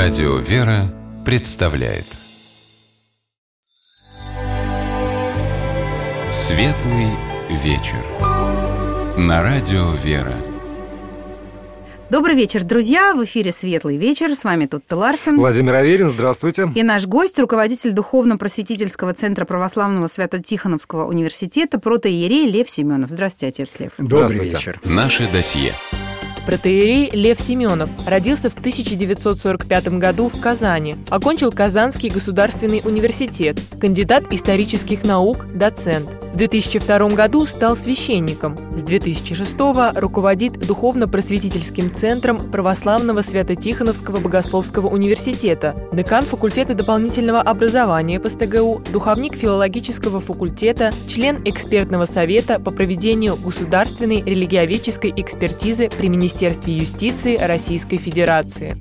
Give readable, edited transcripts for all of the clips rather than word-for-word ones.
Радио «Вера» представляет Светлый вечер на Радио «Вера». Добрый вечер, друзья! В эфире «Светлый вечер». С вами Тутта Ларсен. Владимир Аверин, здравствуйте. И наш гость, руководитель Духовно-просветительского центра Православного Свято-Тихоновского университета, протоиерей Лев Семенов. Здравствуйте, отец Лев. Добрый вечер. Наше досье. Протоиерей Лев Семенов родился в 1945 году в Казани, окончил Казанский государственный университет, кандидат исторических наук, доцент. В 2002 году стал священником. С 2006 руководит Духовно-просветительским центром Православного Свято-Тихоновского богословского университета, декан факультета дополнительного образования ПСТГУ, духовник филологического факультета, член экспертного совета по проведению государственной религиоведческой экспертизы при Министерстве юстиции Российской Федерации.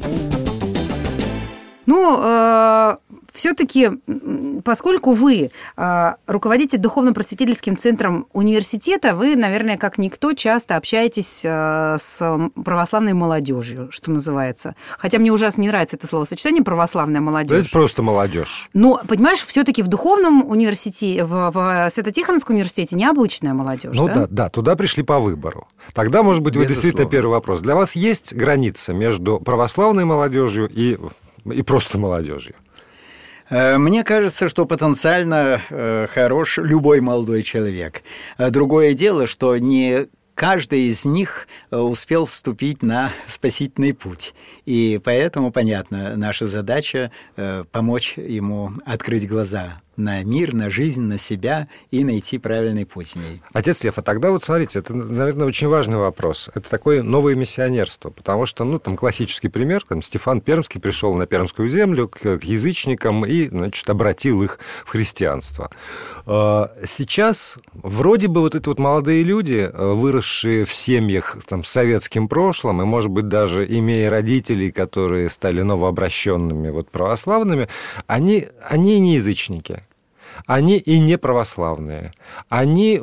Все-таки, поскольку вы руководите Духовно-просветительским центром университета, вы, наверное, как никто, часто общаетесь с православной молодежью, что называется. Хотя мне ужасно не нравится это словосочетание «православная молодежь». Да это просто молодежь. Но, понимаешь, все-таки в Духовном университете, в Свято-Тихоновском университете необычная молодежь, да, туда пришли по выбору. Тогда, может быть, вы действительно первый вопрос. Для вас есть граница между православной молодежью и просто молодежью? Мне кажется, что потенциально хорош любой молодой человек. Другое дело, что не каждый из них успел вступить на спасительный путь. И поэтому, понятно, наша задача помочь ему открыть глаза на мир, на жизнь, на себя и найти правильный путь в ней. Отец Лев, а тогда вот смотрите, это, наверное, очень важный вопрос. Это такое новое миссионерство, потому что, там классический пример, Стефан Пермский пришел на Пермскую землю к язычникам и, обратил их в христианство. Сейчас вроде бы вот эти вот молодые люди, выросшие в семьях с советским прошлым, и, может быть, даже имея родителей, которые стали новообращенными православными, они не язычники. Они и не православные. Они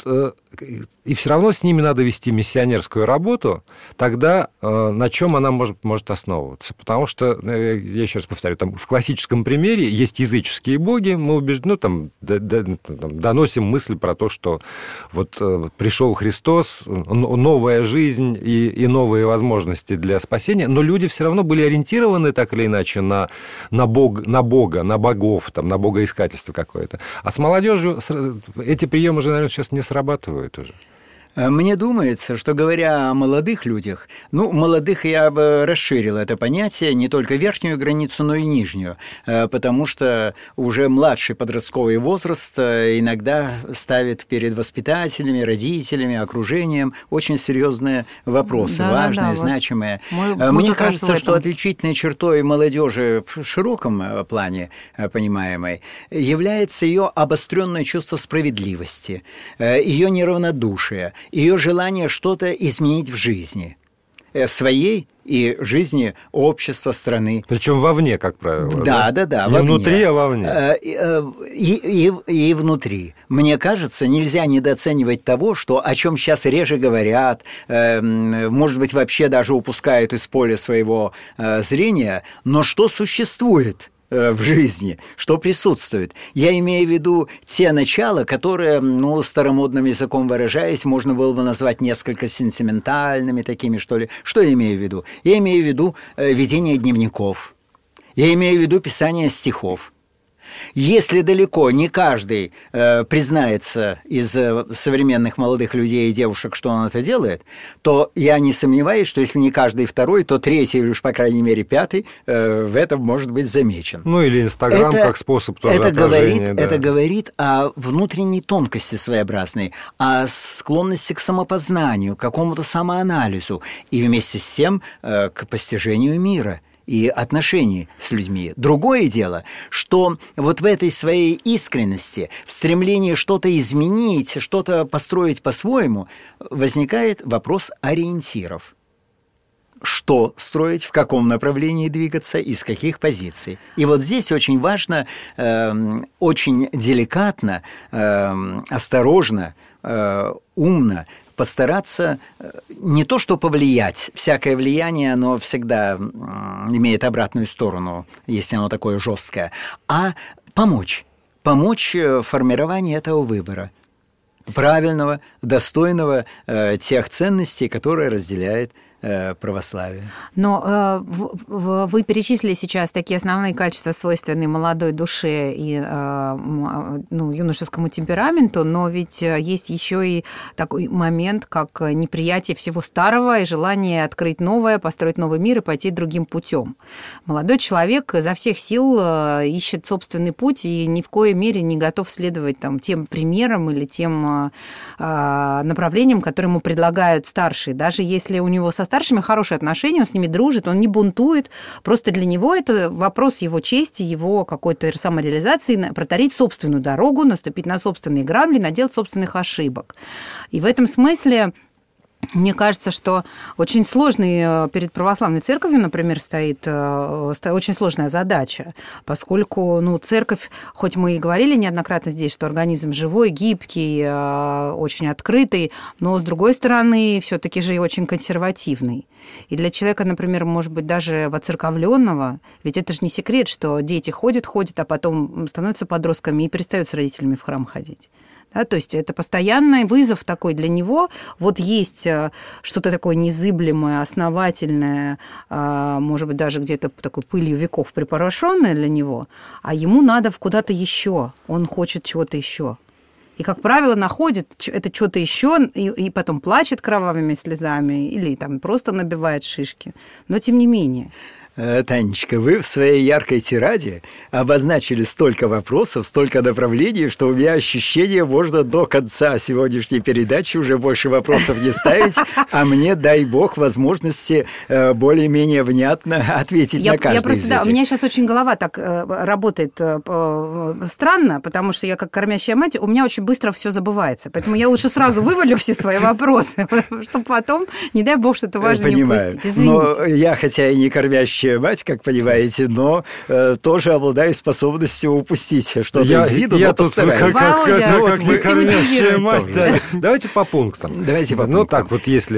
и все равно с ними надо вести миссионерскую работу, тогда на чем она может основываться? Потому что, я еще раз повторю, в классическом примере есть языческие боги, мы убеждены, доносим мысль про то, что пришел Христос, новая жизнь и новые возможности для спасения, но люди все равно были ориентированы так или иначе на Бога, на богов, на богоискательство какое-то. А с молодежью эти приемы же, наверное, сейчас не срабатывают уже. Мне думается, что, говоря о молодых людях, молодых я бы расширил это понятие, не только верхнюю границу, но и нижнюю, потому что уже младший подростковый возраст иногда ставит перед воспитателями, родителями, окружением очень серьезные вопросы, важные, значимые. Мне кажется, что отличительной чертой молодежи в широком плане понимаемой является ее обостренное чувство справедливости, ее неравнодушие, ее желание что-то изменить в жизни своей и жизни общества, страны. Причем вовне, как правило. Да, не вовне. Внутри, а вовне. И внутри. Мне кажется, нельзя недооценивать того, о чем сейчас реже говорят, может быть, вообще даже упускают из поля своего зрения, но что существует в жизни, что присутствует. Я имею в виду те начала, которые, старомодным языком выражаясь, можно было бы назвать несколько сентиментальными такими, что ли. Что я имею в виду? Я имею в виду ведение дневников. Я имею в виду писание стихов. Если далеко не каждый признается из современных молодых людей и девушек, что он это делает, то я не сомневаюсь, что если не каждый второй, то третий, или уж, по крайней мере, пятый в этом может быть замечен. Или Инстаграм как способ тоже отражения. Это говорит о внутренней тонкости своеобразной, о склонности к самопознанию, к какому-то самоанализу и вместе с тем к постижению мира и отношений с людьми. Другое дело, что в этой своей искренности, в стремлении что-то изменить, что-то построить по-своему, возникает вопрос ориентиров. Что строить, в каком направлении двигаться, из каких позиций. И здесь очень важно, очень деликатно, осторожно, умно постараться не то что повлиять, всякое влияние, оно всегда имеет обратную сторону, если оно такое жесткое, а помочь в формировании этого выбора, правильного, достойного тех ценностей, которые разделяет православие. Но вы перечислили сейчас такие основные качества, свойственные молодой душе и юношескому темпераменту, но ведь есть еще и такой момент, как неприятие всего старого и желание открыть новое, построить новый мир и пойти другим путем. Молодой человек изо всех сил ищет собственный путь и ни в коей мере не готов следовать тем примерам или тем направлениям, которые ему предлагают старшие. Даже если у него со старшими хорошие отношения, он с ними дружит, он не бунтует. Просто для него это вопрос его чести, его какой-то самореализации, протарить собственную дорогу, наступить на собственные грабли, наделать собственных ошибок. И в этом смысле мне кажется, что очень сложный перед православной церковью, например, стоит очень сложная задача, поскольку церковь, хоть мы и говорили неоднократно здесь, что организм живой, гибкий, очень открытый, но, с другой стороны, все-таки же и очень консервативный. И для человека, например, может быть, даже воцерковленного, ведь это же не секрет, что дети ходят, а потом становятся подростками и перестают с родителями в храм ходить. Да, то есть это постоянный вызов такой для него. Вот есть что-то такое незыблемое, основательное, может быть, даже где-то такой пылью веков припорошенное для него, а ему надо куда-то еще, он хочет чего-то еще. И, как правило, находит это что-то еще и потом плачет кровавыми слезами или просто набивает шишки. Но тем не менее. Танечка, вы в своей яркой тираде обозначили столько вопросов, столько направлений, что у меня ощущение, можно до конца сегодняшней передачи уже больше вопросов не ставить, а мне, дай бог, возможности более-менее внятно ответить на каждый из этих. У меня сейчас очень голова так работает странно, потому что я как кормящая мать, у меня очень быстро все забывается. Поэтому я лучше сразу вывалю все свои вопросы, чтобы потом, не дай бог, что-то важное не упустить. Извините. Но я, хотя и не кормящая мать, как понимаете, но тоже обладаю способностью упустить что-то из виду, но постараюсь. Володя, вы кормящая мать. Давайте по пунктам. Так вот, если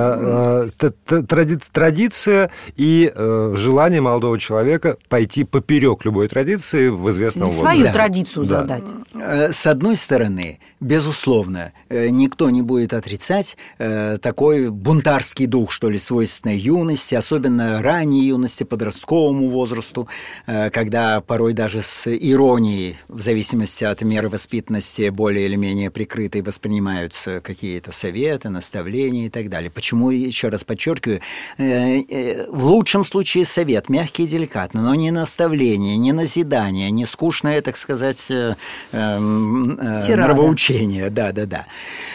традиция и желание молодого человека пойти поперек любой традиции в известном возрасте. Свою традицию задать. С одной стороны, безусловно, никто не будет отрицать такой бунтарский дух, что ли, свойственной юности, особенно ранней юности, подростковому возрасту, когда порой даже с иронией, в зависимости от меры воспитанности, более или менее прикрытой воспринимаются какие-то советы, наставления и так далее. Почему, еще раз подчеркиваю, в лучшем случае совет, мягкий и деликатный, но не наставление, не назидание, не скучное, так сказать, нравоучение. Да.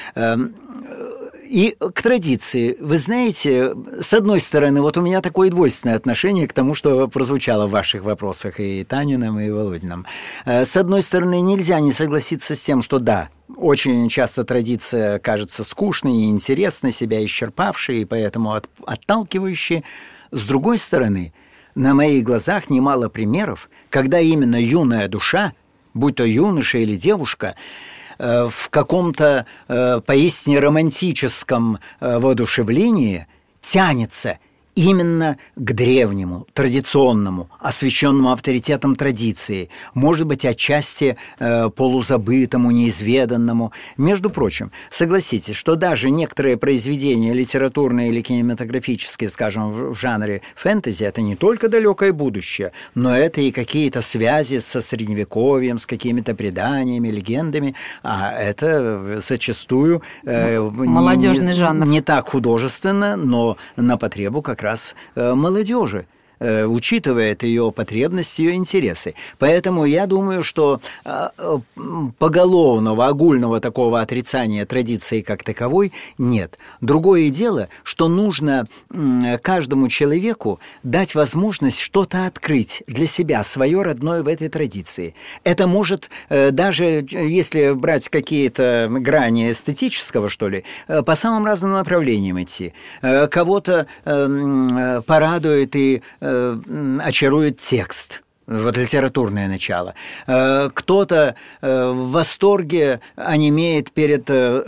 И к традиции, вы знаете, с одной стороны, вот у меня такое двойственное отношение к тому, что прозвучало в ваших вопросах и Танином, и Володином. С одной стороны, нельзя не согласиться с тем, что да, очень часто традиция кажется скучной, неинтересной, себя исчерпавшей и поэтому отталкивающей. С другой стороны, на моих глазах немало примеров, когда именно юная душа, будь то юноша или девушка, в каком-то поистине романтическом воодушевлении тянется именно к древнему, традиционному, освященному авторитетом традиции, может быть, отчасти полузабытому, неизведанному. Между прочим, согласитесь, что даже некоторые произведения литературные или кинематографические, скажем, в жанре фэнтези, это не только далекое будущее, но это и какие-то связи со Средневековьем, с какими-то преданиями, легендами, а это зачастую молодежный жанр. Не так художественно, но на потребу как раз молодежи, учитывает ее потребности, ее интересы. Поэтому я думаю, что поголовного, огульного такого отрицания традиции как таковой нет. Другое дело, что нужно каждому человеку дать возможность что-то открыть для себя, свое родное в этой традиции. Это может, даже если брать какие-то грани эстетического, что ли, по самым разным направлениям идти. Кого-то порадует и очарует текст вот литературное начало. Кто-то в восторге онемеет перед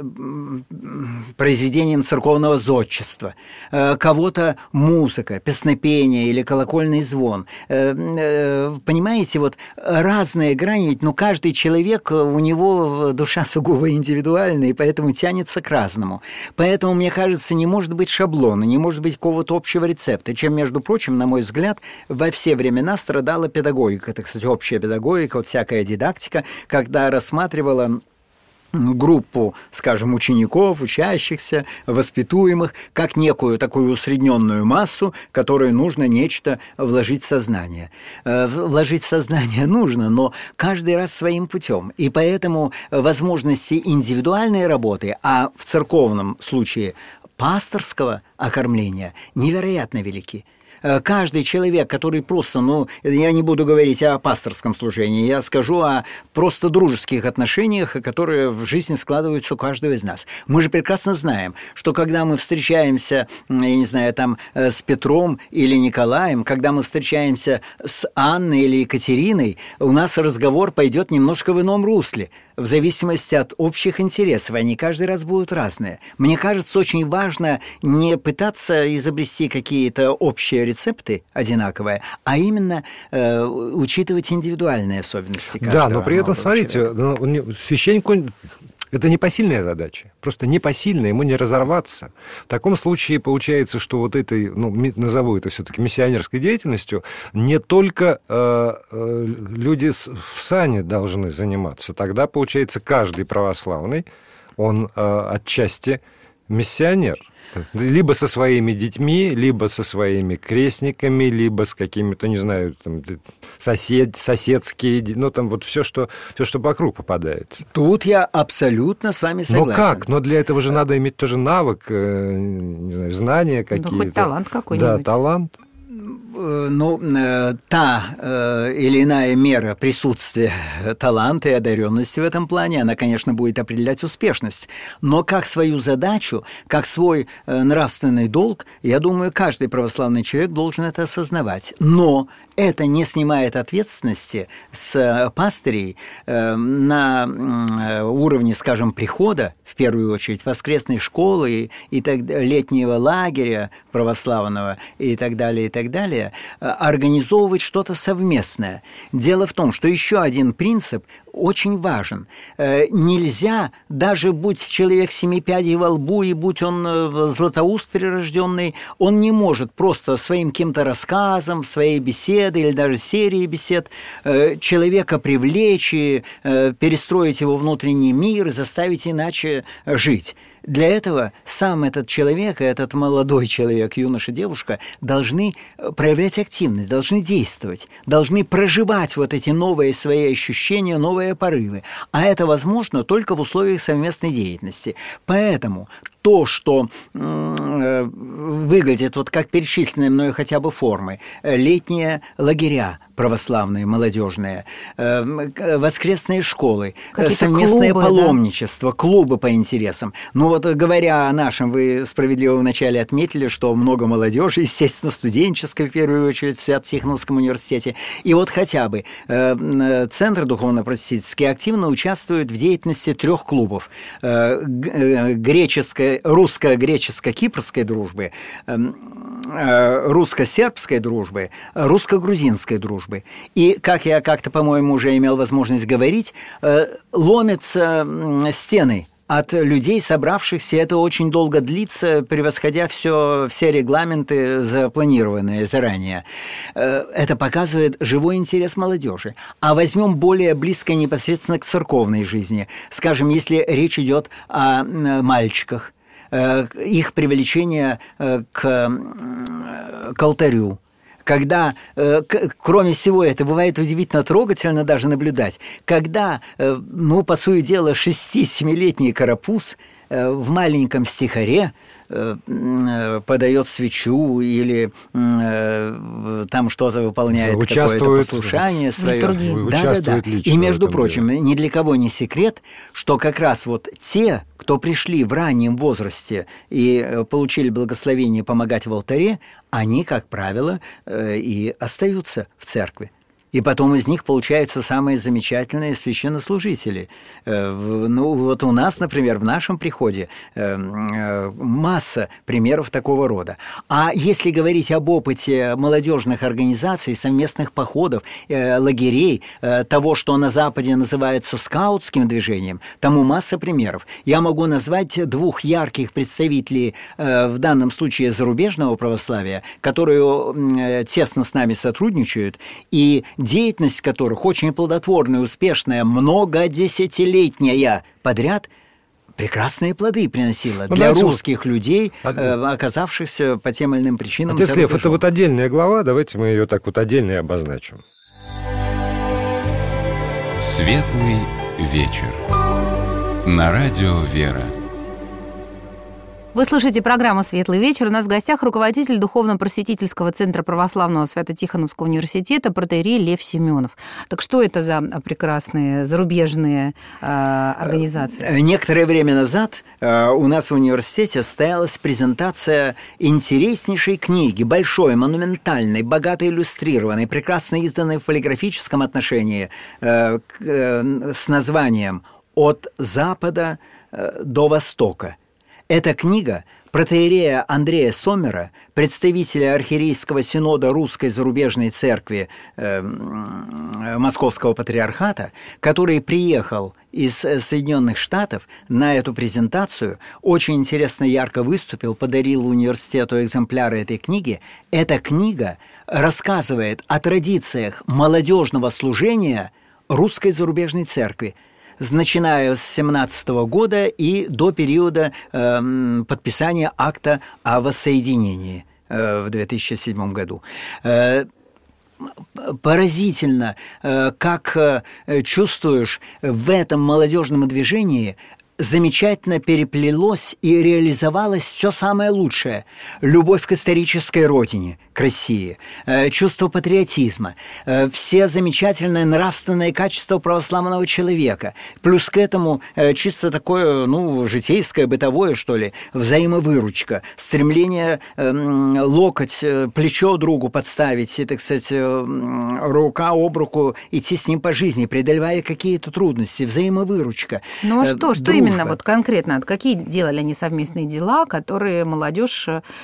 произведением церковного зодчества. Кого-то музыка, песнопение или колокольный звон. Понимаете, вот разные грани, ведь каждый человек, у него душа сугубо индивидуальная, и поэтому тянется к разному. Поэтому, мне кажется, не может быть шаблона, не может быть какого-то общего рецепта, чем, между прочим, на мой взгляд, во все времена страдала педагогика. Это, кстати, общая педагогика, вот всякая дидактика, когда рассматривала группу, скажем, учеников, учащихся, воспитуемых, как некую такую усредненную массу, которой нужно нечто вложить в сознание. Вложить в сознание нужно, но каждый раз своим путем. И поэтому возможности индивидуальной работы, а в церковном случае пасторского окормления, невероятно велики. Каждый человек, который просто, я не буду говорить о пасторском служении, я скажу о просто дружеских отношениях, которые в жизни складываются у каждого из нас. Мы же прекрасно знаем, что когда мы встречаемся, я не знаю, там, с Петром или Николаем, когда мы встречаемся с Анной или Екатериной, у нас разговор пойдет немножко в ином русле, в зависимости от общих интересов. Они каждый раз будут разные. Мне кажется, очень важно не пытаться изобрести какие-то общие рецепты одинаковые, а именно учитывать индивидуальные особенности каждого. Да, но при этом, смотрите, священнику это непосильная задача, просто непосильная, ему не разорваться. В таком случае получается, что вот этой, назову это все-таки миссионерской деятельностью, не только люди в сане должны заниматься. Тогда, получается, каждый православный, он отчасти миссионер. Либо со своими детьми, либо со своими крестниками, либо с какими-то, не знаю, там, соседские, там вот все, что вокруг попадается. Тут я абсолютно с вами согласен. Но как? Но для этого же надо иметь тоже навык, не знаю, знания какие-то. Хоть талант какой-нибудь. Да, талант. Та или иная мера присутствия таланта и одаренности в этом плане, она, конечно, будет определять успешность. Но как свою задачу, как свой нравственный долг, я думаю, каждый православный человек должен это осознавать. Но это не снимает ответственности с пастырей на уровне, скажем, прихода, в первую очередь, воскресной школы и летнего лагеря православного и так далее, организовывать что-то совместное. Дело в том, что еще один принцип очень важен. Нельзя, даже будь человек семи пядей во лбу, и будь он златоуст прирожденный, он не может просто своим каким-то рассказом, своей беседой или даже серией бесед человека привлечь и перестроить его внутренний мир и заставить иначе жить. Для этого сам этот человек, этот молодой человек, юноша, девушка, должны проявлять активность, должны действовать, должны проживать вот эти новые свои ощущения, новые порывы. А это возможно только в условиях совместной деятельности. Поэтому то, что выглядит вот как перечисленные мною хотя бы формы, летние лагеря православные, молодежные, воскресные школы, какие-то совместное клубы, паломничество, да? Клубы по интересам. Вот говоря о нашем, вы справедливо вначале отметили, что много молодежи, естественно, студенческой, в первую очередь, в Свято-Тихоновском университете. И вот хотя бы Центр духовно-просветительский активно участвует в деятельности 3 клубов. Русско-греческо-кипрской дружбы, русско-сербской дружбы, русско-грузинской дружбы. И, как я как-то, по-моему, уже имел возможность говорить, ломятся стены от людей, собравшихся. Это очень долго длится, превосходя все регламенты, запланированные заранее. Это показывает живой интерес молодежи. А возьмем более близко непосредственно к церковной жизни. Скажем, если речь идет о мальчиках, их привлечение к алтарю. Когда, кроме всего этого, бывает удивительно трогательно даже наблюдать, когда, по сути дела, 6-7-летний карапуз в маленьком стихаре подает свечу или там что-то выполняет, какое-то послушание свое. Да. И, между прочим, ни для кого не секрет, что как раз вот те, кто пришли в раннем возрасте и получили благословение помогать в алтаре, они, как правило, и остаются в церкви. И потом из них получаются самые замечательные священнослужители. Ну, вот у нас, например, в нашем приходе масса примеров такого рода. А если говорить об опыте молодежных организаций, совместных походов, лагерей, того, что на Западе называется скаутским движением, тому масса примеров. Я могу назвать двух ярких представителей, в данном случае зарубежного православия, которые тесно с нами сотрудничают, и деятельность которых очень плодотворная, успешная, многодесятилетняя подряд прекрасные плоды приносила для русских людей, оказавшихся по тем или иным причинам. Отец Лев, это вот отдельная глава, давайте мы ее так вот отдельно и обозначим. Светлый вечер. На радио «Вера». Вы слушаете программу «Светлый вечер». У нас в гостях руководитель Духовно-просветительского центра православного Свято-Тихоновского университета протоиерей Лев Семенов. Так что это за прекрасные зарубежные организации? Некоторое время назад у нас в университете состоялась презентация интереснейшей книги, большой, монументальной, богато иллюстрированной, прекрасно изданной в полиграфическом отношении, с названием «От Запада до Востока». Эта книга протоиерея Андрея Сомера, представителя архиерейского синода Русской зарубежной церкви Московского патриархата, который приехал из Соединенных Штатов на эту презентацию, очень интересно, ярко выступил, подарил университету экземпляры этой книги. Эта книга рассказывает о традициях молодежного служения Русской зарубежной церкви, начиная с 1917 года и до периода подписания акта о воссоединении в 2007 году. Поразительно, как чувствуешь в этом молодежном движении замечательно переплелось и реализовалось все самое лучшее. Любовь к исторической родине, к России, чувство патриотизма, все замечательные нравственные качества православного человека. Плюс к этому чисто такое, житейское, бытовое, что ли, взаимовыручка, стремление локоть, плечо другу подставить, и, так сказать, рука об руку идти с ним по жизни, преодолевая какие-то трудности, взаимовыручка. Ну а что именно вот конкретно, какие делали они совместные дела, которые молодежь,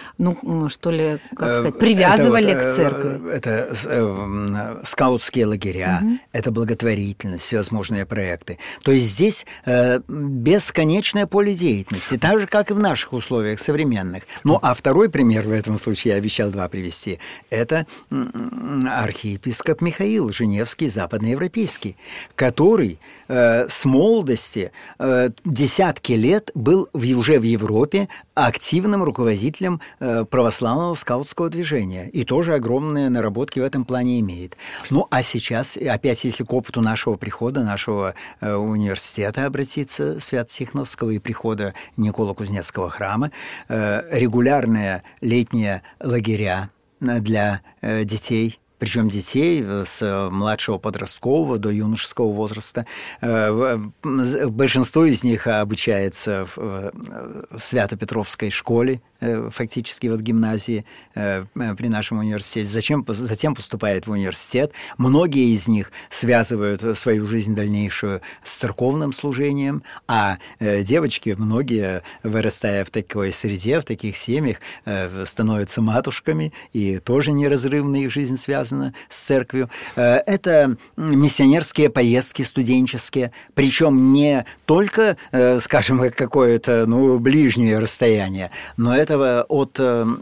привязывали к церкви? Это скаутские лагеря, это благотворительность, всевозможные проекты. То есть здесь бесконечное поле деятельности, так же, как и в наших условиях современных. Ну, а второй пример в этом случае, я обещал два привести, это архиепископ Михаил Женевский, западноевропейский, который с молодости десятки лет был уже в Европе активным руководителем православного скаутского движения и тоже огромные наработки в этом плане имеет. Ну, а сейчас, опять, если к опыту нашего прихода, нашего университета обратиться, Свято-Тихоновского и прихода Николо-Кузнецкого храма, регулярные летние лагеря для детей, причем детей с младшего подросткового до юношеского возраста. Большинство из них обучается в Свято-Петровской школе, фактически вот гимназии при нашем университете. Затем поступает в университет. Многие из них связывают свою жизнь дальнейшую с церковным служением, а девочки, многие, вырастая в такой среде, в таких семьях, становятся матушками, и тоже неразрывно их жизнь связана с церковью. Это миссионерские поездки студенческие, причем не только, скажем, какое-то ближнее расстояние, но это от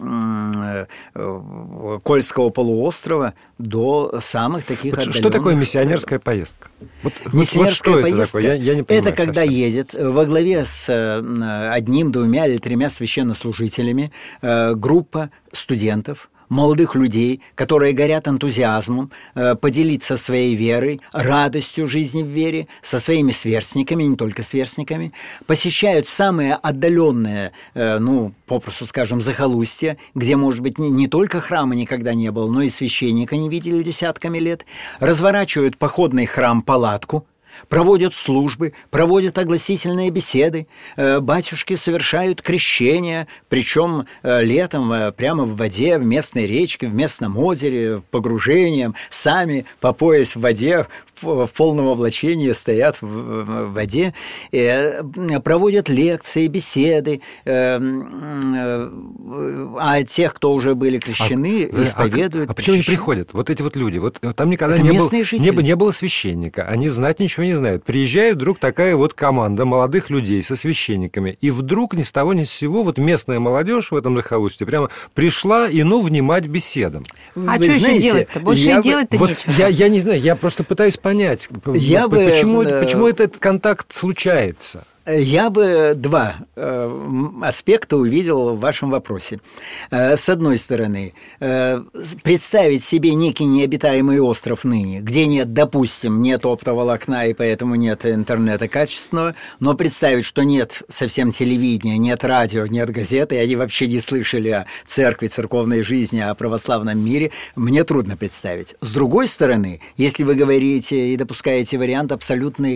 Кольского полуострова до самых таких отдаленных. Что такое миссионерская поездка? Миссионерская поездка это я не понимаю, это когда едет во главе с одним, двумя или тремя священнослужителями группа студентов, молодых людей, которые горят энтузиазмом, поделиться своей верой, радостью жизни в вере, со своими сверстниками, не только сверстниками, посещают самые отдаленные, попросту скажем, захолустья, где, может быть, не только храма никогда не было, но и священника не видели десятками лет, разворачивают походный храм-палатку, проводят службы, проводят огласительные беседы, батюшки совершают крещение, причем летом прямо в воде, в местной речке, в местном озере, погружением, сами по пояс в воде, в полном облачении стоят в воде, проводят лекции, беседы, а тех, кто уже были крещены, исповедуют. А почему они приходят? Вот эти вот люди. Вот там никогда не было священника, они знать ничего не знают. Приезжает вдруг такая вот команда молодых людей со священниками, и вдруг ни с того ни с сего вот местная молодежь в этом захолустье прямо пришла и внимать беседам. А что еще делать-то? Больше и делать-то нечего. Я не знаю, я просто пытаюсь понять, почему этот контакт случается. Я бы два аспекта увидел в вашем вопросе. С одной стороны, представить себе некий необитаемый остров ныне, где нет, допустим, нет оптоволокна и поэтому нет интернета качественного, но представить, что нет совсем телевидения, нет радио, нет газеты, и они вообще не слышали о церкви, церковной жизни, о православном мире, мне трудно представить. С другой стороны, если вы говорите и допускаете вариант абсолютной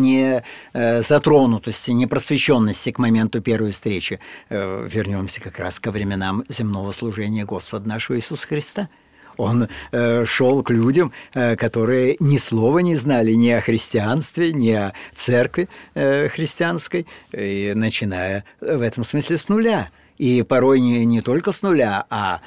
незатронутости, непросвещенности к моменту первой встречи, вернемся как раз ко временам земного служения Господа нашего Иисуса Христа. Он шел к людям, которые ни слова не знали ни о христианстве, ни о церкви христианской, и начиная в этом смысле с нуля. И порой не только с нуля, а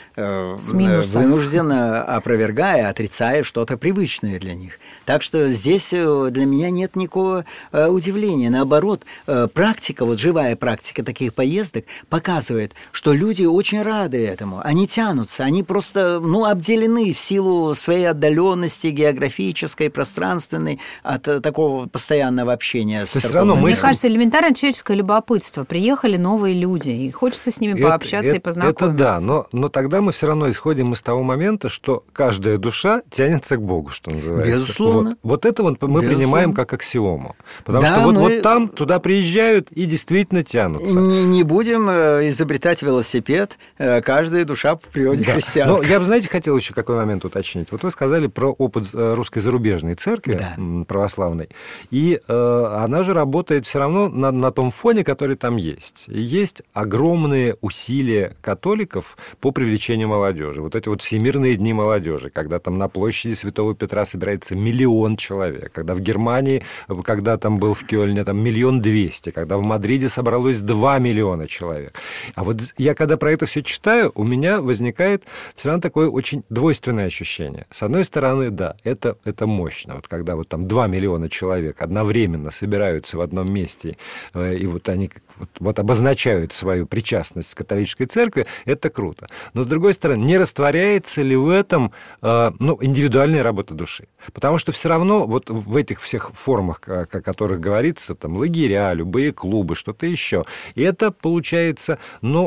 вынужденно опровергая, отрицая что-то привычное для них. Так что здесь для меня нет никакого удивления. Наоборот, практика, вот живая практика таких поездок показывает, что люди очень рады этому. Они тянутся, они просто обделены в силу своей отдаленности географической, пространственной от такого постоянного общения с церковью. Мне кажется, элементарно человеческое любопытство. Приехали новые люди, и хочется с ними пообщаться и познакомиться. Это да, но тогда мы все равно исходим из того момента, что каждая душа тянется к Богу, что называется. Безусловно. Вот это вот мы принимаем как аксиому. Потому что вот там туда приезжают и действительно тянутся. Не будем изобретать велосипед. Каждая душа по природе христианка. Но я бы, знаете, хотел еще какой момент уточнить. Вот вы сказали про опыт русской зарубежной церкви, православной, и она же работает все равно на том фоне, который там есть. И есть огромные усилия католиков по привлечению молодежи. Вот эти вот всемирные дни молодежи, когда там на площади Святого Петра собирается 1 миллион человек, когда в Германии, когда там был в Кёльне, там 1 200 000, когда в Мадриде собралось 2 миллиона человек. А вот я когда про это все читаю, у меня возникает все равно такое очень двойственное ощущение. С одной стороны, да, это мощно. Вот когда вот там 2 миллиона человек одновременно собираются в одном месте, и вот они вот обозначают свою причастность к католической церкви, это круто. Но, с другой стороны, не растворяется ли в этом индивидуальная работа души? Потому что все равно вот в этих всех формах, о которых говорится, там лагеря, любые клубы, что-то еще, и это получается,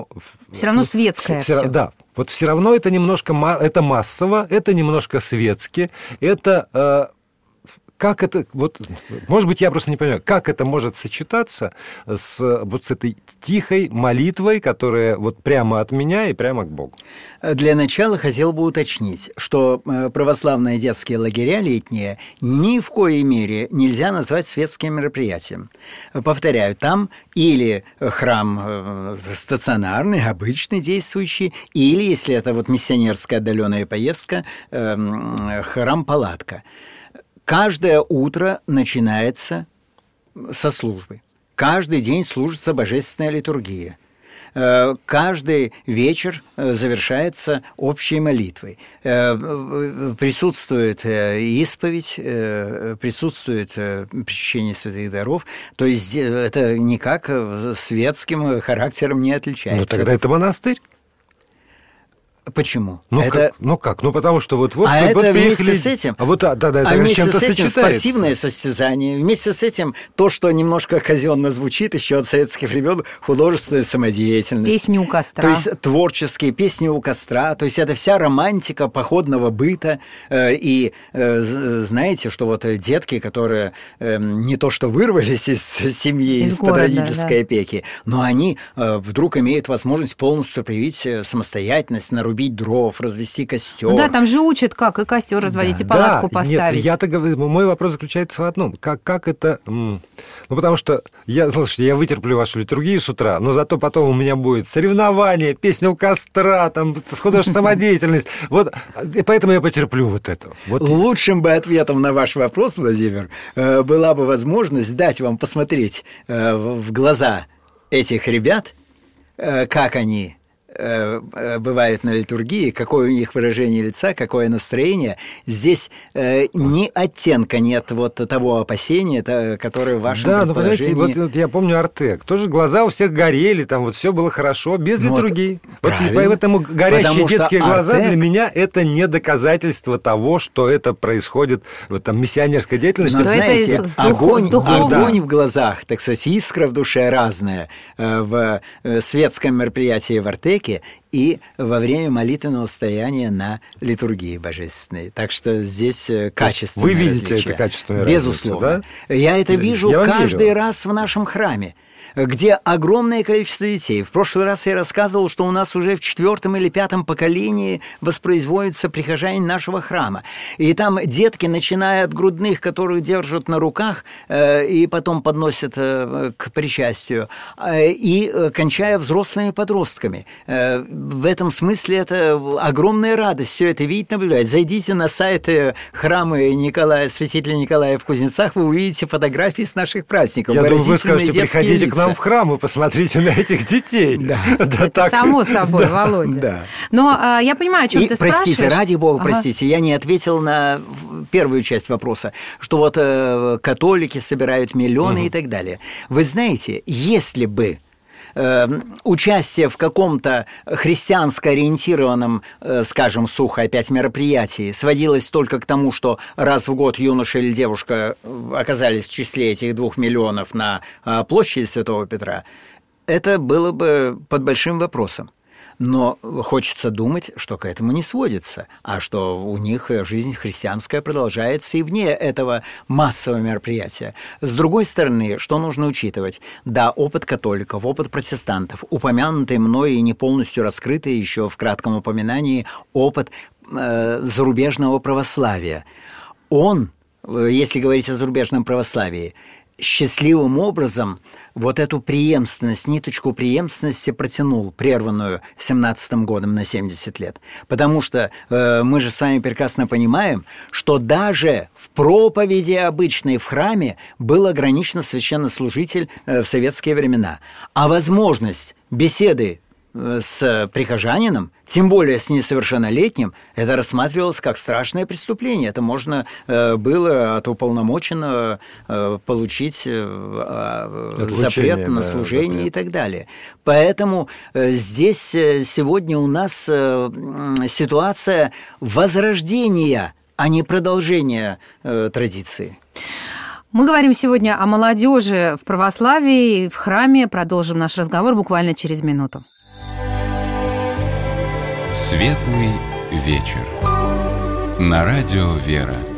все равно светское все. Да, вот все равно это немножко, это массово, это немножко светски, это... Как это, вот, может быть, я просто не понимаю, как это может сочетаться с этой тихой молитвой, которая вот прямо от меня и прямо к Богу? Для начала хотел бы уточнить, что православные детские лагеря летние ни в коей мере нельзя назвать светским мероприятием. Повторяю, там или храм стационарный, обычный, действующий, или, если это вот миссионерская отдаленная поездка, храм-палатка. Каждое утро начинается со службы. Каждый день служится божественная литургия. Каждый вечер завершается общей молитвой. Присутствует исповедь, присутствует причащение святых даров. То есть это никак светским характером не отличается. Но тогда это монастырь? Почему? Как? Потому что вот это приехали... вместе с этим... это вместе чем-то с этим сочетается. Спортивное состязание. Вместе с этим то, что немножко казенно звучит еще от советских времен, художественная самодеятельность. Песни у костра. То есть творческие песни у костра. То есть это вся романтика походного быта. И знаете, что вот детки, которые не то что вырвались из семьи, из-под родительской опеки, но они вдруг имеют возможность полностью проявить самостоятельность на рубеже нарубить дров, развести костер. Ну да, там же учат, как и костер разводить, и палатку поставить. Нет, я-то говорю, мой вопрос заключается в одном. Как это... Ну, потому что слушайте, я вытерплю вашу литургию с утра, но зато потом у меня будет соревнование, песня у костра, там, художественная самодеятельность. Вот, и поэтому я потерплю вот это. Вот. Лучшим бы ответом на ваш вопрос, Владимир, была бы возможность дать вам посмотреть в глаза этих ребят, как они бывают на литургии, какое у них выражение лица, какое настроение. Здесь ни оттенка нет вот того опасения, которое в вашем предположении... Да, ну, понимаете, вот я помню Артек. Тоже глаза у всех горели, там вот все было хорошо, без литургии. Вот поэтому горящие детские глаза для меня это не доказательство того, что это происходит в там, миссионерской деятельности. Но знаете, огонь в глазах, так сказать, искра в душе разная в светском мероприятии в Артеке и во время молитвенного стояния на литургии божественной. Так что здесь качественное различие. Вы видите это качественное различие? Безусловно. Да? Я это вижу каждый раз в нашем храме, где огромное количество детей. В прошлый раз я рассказывал, что у нас уже в 4-м или 5-м поколении воспроизводится прихожане нашего храма. И там детки, начиная от грудных, которых держат на руках и потом подносят к причастию, и кончая взрослыми подростками. В этом смысле это огромная радость все это видеть, наблюдать. Зайдите на сайт храма святителя Николая в Кузнецах, вы увидите фотографии с наших праздников. Я думаю, вы скажете, приходите к нам в храм и посмотрите на этих детей. Да. Это само собой, Володя. Да. Но я понимаю, о чем ты спрашиваешь. Простите, ради бога, простите, я не ответил на первую часть вопроса, что вот католики собирают миллионы и так далее. Вы знаете, если бы участие в каком-то христианско ориентированном, скажем, сухо опять мероприятии сводилось только к тому, что раз в год юноша или девушка оказались в числе этих 2 миллионов на площади Святого Петра, это было бы под большим вопросом. Но хочется думать, что к этому не сводится, а что у них жизнь христианская продолжается и вне этого массового мероприятия. С другой стороны, что нужно учитывать? Да, опыт католиков, опыт протестантов, упомянутый мной и не полностью раскрытый еще в кратком упоминании опыт зарубежного православия. Он, если говорить о зарубежном православии, счастливым образом вот эту преемственность, ниточку преемственности протянул, прерванную 17-м годом на 70 лет. Потому что мы же с вами прекрасно понимаем, что даже в проповеди обычной в храме был ограничен священнослужитель в советские времена. А возможность беседы с прихожанином, тем более с несовершеннолетним, это рассматривалось как страшное преступление. Это можно было от уполномоченного получить запрет на служение и так далее. Поэтому здесь сегодня у нас ситуация возрождения, а не продолжения традиции. Мы говорим сегодня о молодежи в православии, в храме. Продолжим наш разговор буквально через минуту. Светлый вечер. На радио «Вера».